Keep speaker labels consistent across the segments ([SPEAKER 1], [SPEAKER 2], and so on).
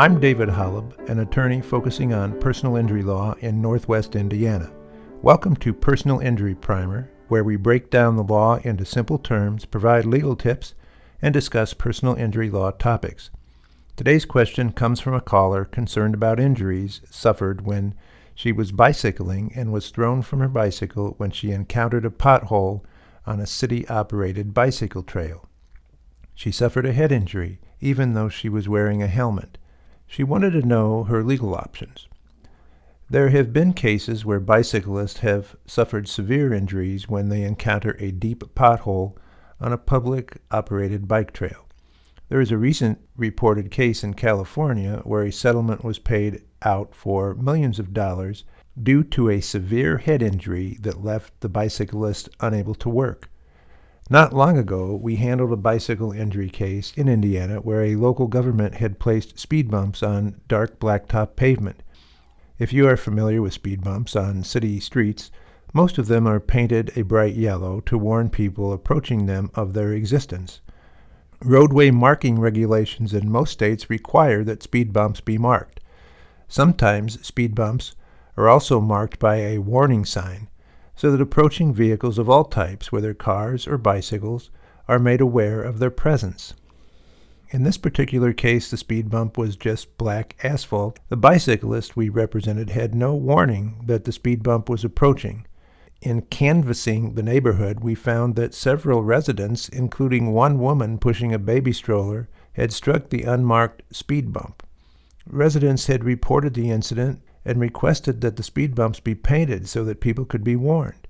[SPEAKER 1] I'm David Holub, an attorney focusing on personal injury law in Northwest Indiana. Welcome to Personal Injury Primer, where we break down the law into simple terms, provide legal tips, and discuss personal injury law topics. Today's question comes from a caller concerned about injuries suffered when she was bicycling and was thrown from her bicycle when she encountered a pothole on a city-operated bicycle trail. She suffered a head injury, even though she was wearing a helmet. She wanted to know her legal options. There have been cases where bicyclists have suffered severe injuries when they encounter a deep pothole on a public-operated bike trail. There is a recent reported case in California where a settlement was paid out for millions of dollars due to a severe head injury that left the bicyclist unable to work. Not long ago, we handled a bicycle injury case in Indiana where a local government had placed speed bumps on dark blacktop pavement. If you are familiar with speed bumps on city streets, most of them are painted a bright yellow to warn people approaching them of their existence. Roadway marking regulations in most states require that speed bumps be marked. Sometimes speed bumps are also marked by a warning sign, so that approaching vehicles of all types, whether cars or bicycles, are made aware of their presence. In this particular case, the speed bump was just black asphalt. The bicyclist we represented had no warning that the speed bump was approaching. In canvassing the neighborhood, we found that several residents, including one woman pushing a baby stroller, had struck the unmarked speed bump. Residents had reported the incident and requested that the speed bumps be painted so that people could be warned.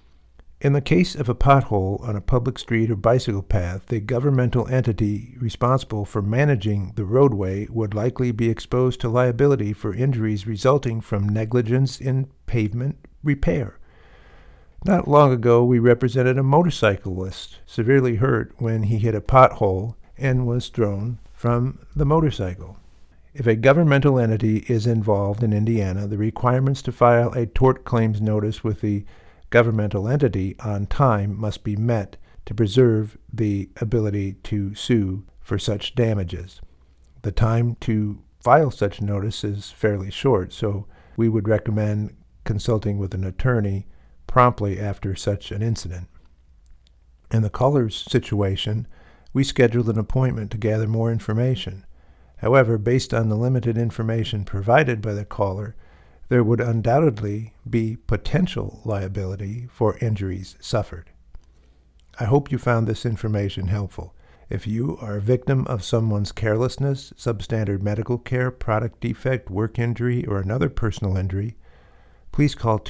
[SPEAKER 1] In the case of a pothole on a public street or bicycle path, the governmental entity responsible for managing the roadway would likely be exposed to liability for injuries resulting from negligence in pavement repair. Not long ago, we represented a motorcyclist severely hurt when he hit a pothole and was thrown from the motorcycle. If a governmental entity is involved in Indiana, the requirements to file a tort claims notice with the governmental entity on time must be met to preserve the ability to sue for such damages. The time to file such notice is fairly short, so we would recommend consulting with an attorney promptly after such an incident. In the caller's situation, we scheduled an appointment to gather more information. However, based on the limited information provided by the caller, there would undoubtedly be potential liability for injuries suffered. I hope you found this information helpful. If you are a victim of someone's carelessness, substandard medical care, product defect, work injury, or another personal injury, please call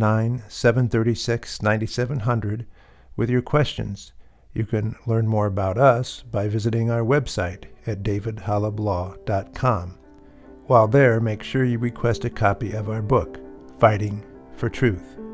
[SPEAKER 1] 219-736-9700 with your questions. You can learn more about us by visiting our website at davidholublaw.com. While there, make sure you request a copy of our book, Fighting for Truth.